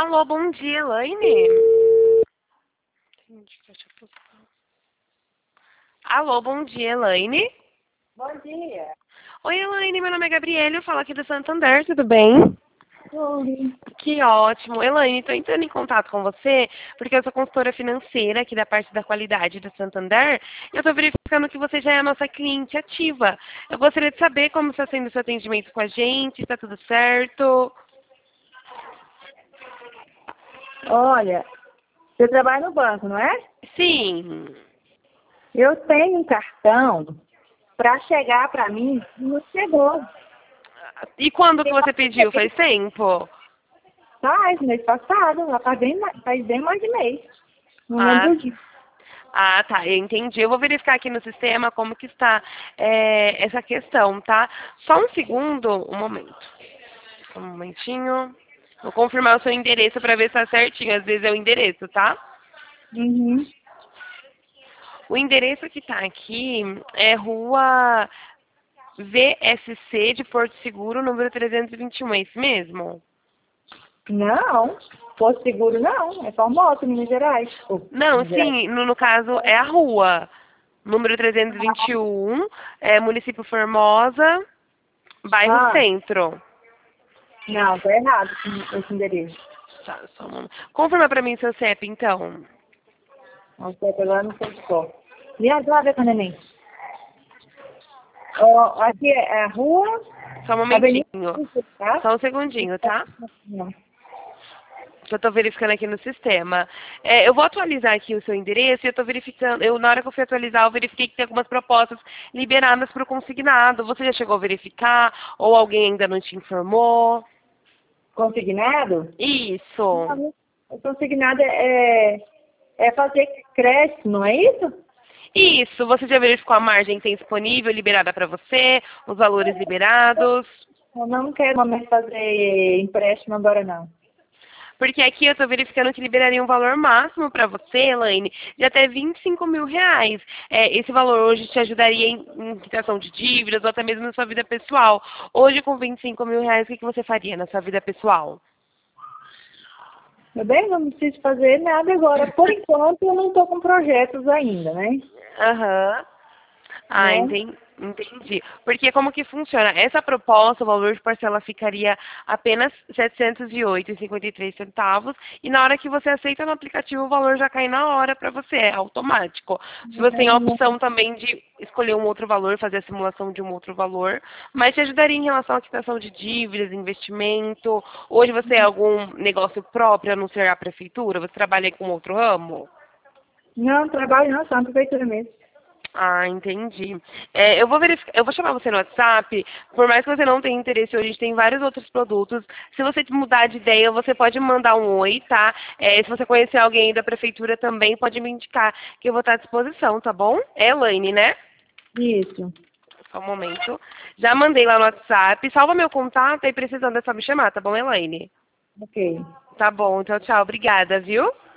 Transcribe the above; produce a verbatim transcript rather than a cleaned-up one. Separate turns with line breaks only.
Alô, bom dia, Elaine. Entendi, deixa eu postar. Alô, bom dia, Elaine.
Bom dia.
Oi, Elaine, meu nome é Gabriela, eu falo aqui do Santander, tudo bem?
Oi.
Que ótimo. Elaine, estou entrando em contato com você porque eu sou consultora financeira aqui da parte da qualidade do Santander e eu estou verificando que você já é a nossa cliente ativa. Eu gostaria de saber como está sendo o seu atendimento com a gente, está tudo certo?
Olha, você trabalha no banco, não é?
Sim.
Eu tenho um cartão para chegar para mim, não chegou.
E quando que você pediu? Faz tempo?
Faz, mês passado, lá faz bem, mais- faz bem mais de mês. Não
Ah,
lembro disso.
ah, tá, eu entendi. Eu vou verificar aqui no sistema como que está é, essa questão, tá? Só um segundo, um momento. Um momentinho. Vou confirmar o seu endereço para ver se está certinho. Às vezes é o endereço, tá?
Uhum.
O endereço que está aqui é Rua V S C de Porto Seguro, número trezentos e vinte e um. É isso mesmo?
Não, Porto Seguro não, é Formosa, Minas Gerais. Oh,
Não,
Minas Gerais.
sim, no, no caso é a rua. Número trezentos e vinte e um, é município Formosa, bairro
Ah,
Centro.
não, tá errado esse esse endereço.
Tá, só um momento. Confirma pra mim seu C E P, então.
Não sei, agora não sei de qual. Viado, lá ver com o neném. Ó, aqui é a rua,
Só um
Avenida
momentinho.
tá?
Só um segundinho, tá? Que eu tô verificando aqui no sistema. É, eu vou atualizar aqui o seu endereço e eu tô verificando. Eu, na hora que eu fui atualizar, eu verifiquei que tem algumas propostas liberadas para o consignado. Você já chegou a verificar? Ou alguém ainda não te informou?
Consignado?
Isso.
Não, o consignado é, é fazer crédito, não é isso?
Isso. Você já verificou a margem que tem disponível, liberada para você? Os valores liberados?
Eu não quero mais fazer empréstimo agora, não.
Porque aqui eu estou verificando que liberaria um valor máximo para você, Elaine, de até vinte e cinco mil reais. É, esse valor hoje te ajudaria em, em quitação de dívidas ou até mesmo na sua vida pessoal. Hoje, com vinte e cinco mil reais, o que, que você faria na sua vida pessoal?
Meu bem, não preciso fazer nada agora. Por enquanto, eu não estou com projetos ainda, né?
Aham. Ah,
né?
enten- entendi. Porque como que funciona? Essa proposta, o valor de parcela ficaria apenas setecentos e oito reais e cinquenta e três centavos e na hora que você aceita no aplicativo o valor já cai na hora para você, é automático. Se você tem a opção também de escolher um outro valor, fazer a simulação de um outro valor, mas te ajudaria em relação à quitação de dívidas, investimento. Hoje você tem algum negócio próprio a não ser a prefeitura? Você trabalha com outro ramo?
Não, trabalho não, só na prefeitura mesmo.
Ah, entendi. É, eu vou verificar, eu vou chamar você no WhatsApp, por mais que você não tenha interesse hoje, a gente tem vários outros produtos. Se você mudar de ideia, você pode mandar um oi, tá? É, se você conhecer alguém da prefeitura também, pode me indicar que eu vou estar à disposição, tá bom? É Elaine, né?
Isso.
Só um momento. Já mandei lá no WhatsApp. Salva meu contato e precisando é só me chamar, tá bom, Elaine?
Ok.
Tá bom, tchau, tchau. Obrigada, viu?